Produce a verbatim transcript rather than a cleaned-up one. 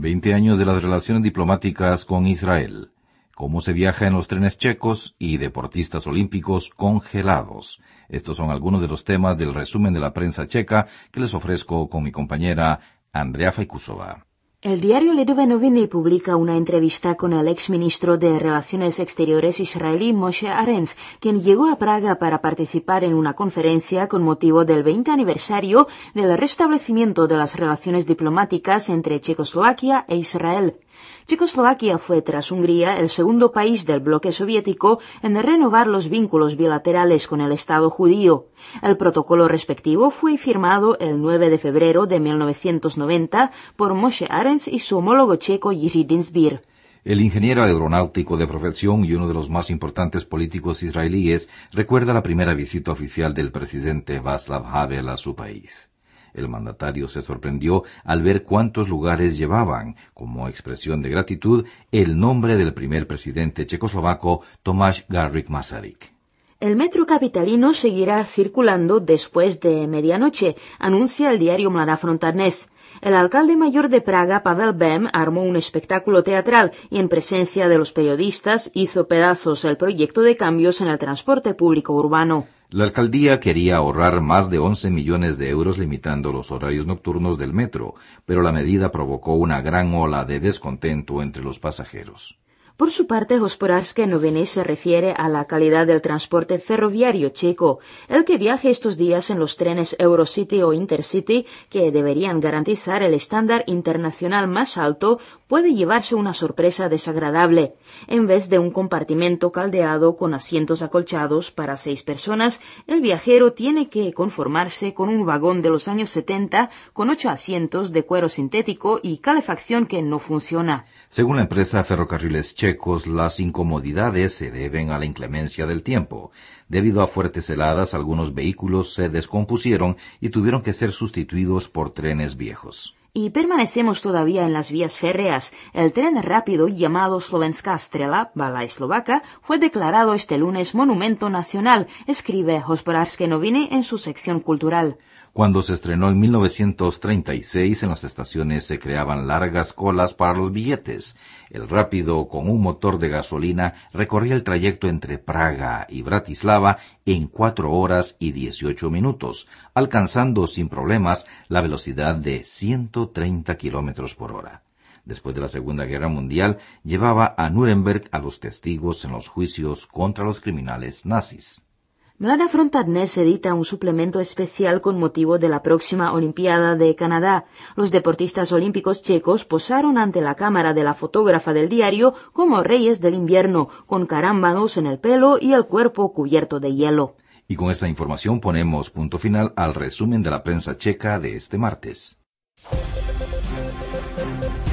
Veinte años de las relaciones diplomáticas con Israel. Cómo se viaja en los trenes checos y deportistas olímpicos congelados. Estos son algunos de los temas del resumen de la prensa checa que les ofrezco con mi compañera Andrea Fajkusova. El diario Lidové Noviny publica una entrevista con el exministro de Relaciones Exteriores israelí Moshe Arens, quien llegó a Praga para participar en una conferencia con motivo del veinte aniversario del restablecimiento de las relaciones diplomáticas entre Checoslovaquia e Israel. Checoslovaquia fue, tras Hungría, el segundo país del bloque soviético en renovar los vínculos bilaterales con el Estado judío. El protocolo respectivo fue firmado el nueve de febrero de mil novecientos noventa por Moshe Arens y su homólogo checo Jiří Dinsbír. El ingeniero aeronáutico de profesión y uno de los más importantes políticos israelíes recuerda la primera visita oficial del presidente Václav Havel a su país. El mandatario se sorprendió al ver cuántos lugares llevaban, como expresión de gratitud, el nombre del primer presidente checoslovaco Tomáš Garrigue Masaryk. El metro capitalino seguirá circulando después de medianoche, anuncia el diario Mladá Fronta Dnes. El alcalde mayor de Praga, Pavel Bém, armó un espectáculo teatral y en presencia de los periodistas hizo pedazos el proyecto de cambios en el transporte público urbano. La alcaldía quería ahorrar más de once millones de euros limitando los horarios nocturnos del metro, pero la medida provocó una gran ola de descontento entre los pasajeros. Por su parte, Hospodářské noviny se refiere a la calidad del transporte ferroviario checo. El que viaje estos días en los trenes Eurocity o Intercity, que deberían garantizar el estándar internacional más alto, puede llevarse una sorpresa desagradable. En vez de un compartimento caldeado con asientos acolchados para seis personas, el viajero tiene que conformarse con un vagón de los años setenta con ocho asientos de cuero sintético y calefacción que no funciona. Según la empresa Ferrocarriles Checos, las incomodidades se deben a la inclemencia del tiempo. Debido a fuertes heladas, algunos vehículos se descompusieron y tuvieron que ser sustituidos por trenes viejos. Y permanecemos todavía en las vías férreas. El tren rápido llamado Slovenská strela, bala eslovaca, fue declarado este lunes monumento nacional, escribe Hospodářské noviny en su sección cultural. Cuando se estrenó en mil novecientos treinta y seis, en las estaciones se creaban largas colas para los billetes. El rápido, con un motor de gasolina, recorría el trayecto entre Praga y Bratislava en cuatro horas y dieciocho minutos, alcanzando sin problemas la velocidad de ciento treinta kilómetros por hora. Después de la Segunda Guerra Mundial, llevaba a Nuremberg a los testigos en los juicios contra los criminales nazis. Mladá Fronta Dnes edita un suplemento especial con motivo de la próxima Olimpiada de Canadá. Los deportistas olímpicos checos posaron ante la cámara de la fotógrafa del diario como reyes del invierno, con carámbanos en el pelo y el cuerpo cubierto de hielo. Y con esta información ponemos punto final al resumen de la prensa checa de este martes.